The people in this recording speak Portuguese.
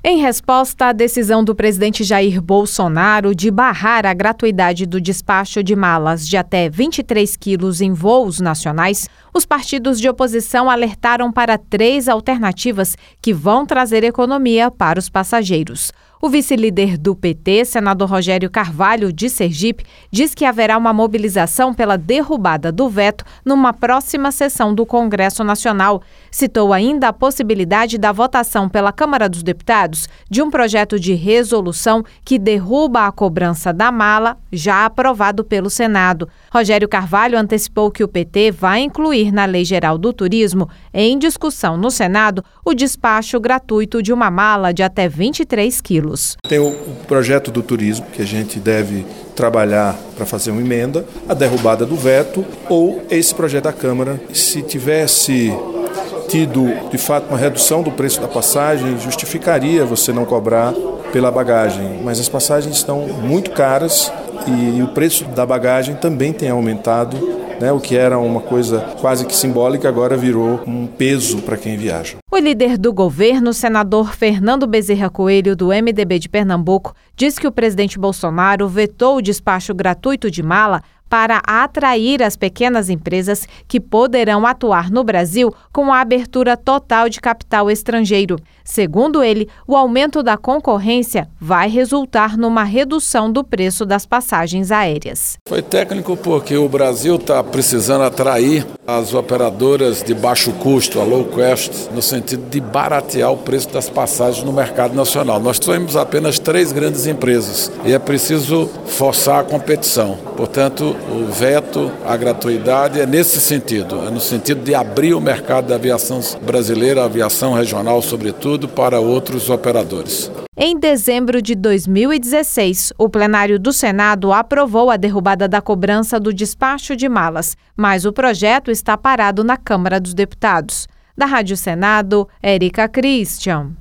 Em resposta à decisão do presidente Jair Bolsonaro de barrar a gratuidade do despacho de malas de até 23 quilos em voos nacionais, os partidos de oposição alertaram para 3 alternativas que vão trazer economia para os passageiros. O vice-líder do PT, senador Rogério Carvalho, de Sergipe, diz que haverá uma mobilização pela derrubada do veto numa próxima sessão do Congresso Nacional. Citou ainda a possibilidade da votação pela Câmara dos Deputados de um projeto de resolução que derruba a cobrança da mala, já aprovado pelo Senado. Rogério Carvalho antecipou que o PT vai incluir na Lei Geral do Turismo, em discussão no Senado, o despacho gratuito de uma mala de até 23 quilos. Tem o projeto do turismo, que a gente deve trabalhar para fazer uma emenda, a derrubada do veto ou esse projeto da Câmara. Se tivesse tido, de fato, uma redução do preço da passagem, justificaria você não cobrar pela bagagem. Mas as passagens estão muito caras e o preço da bagagem também tem aumentado. O que era uma coisa quase que simbólica, agora virou um peso para quem viaja. O líder do governo, senador Fernando Bezerra Coelho, do MDB de Pernambuco, diz que o presidente Bolsonaro vetou o despacho gratuito de mala para atrair as pequenas empresas que poderão atuar no Brasil com a abertura total de capital estrangeiro. Segundo ele, o aumento da concorrência vai resultar numa redução do preço das passagens aéreas. Foi técnico porque o Brasil está precisando atrair as operadoras de baixo custo, a low cost, no sentido de baratear o preço das passagens no mercado nacional. Nós temos apenas 3 grandes empresas e é preciso forçar a competição. Portanto, o veto, a gratuidade é nesse sentido, é no sentido de abrir o mercado da aviação brasileira, a aviação regional sobretudo, para outros operadores. Em dezembro de 2016, o plenário do Senado aprovou a derrubada da cobrança do despacho de malas, mas o projeto está parado na Câmara dos Deputados. Da Rádio Senado, Érica Christian.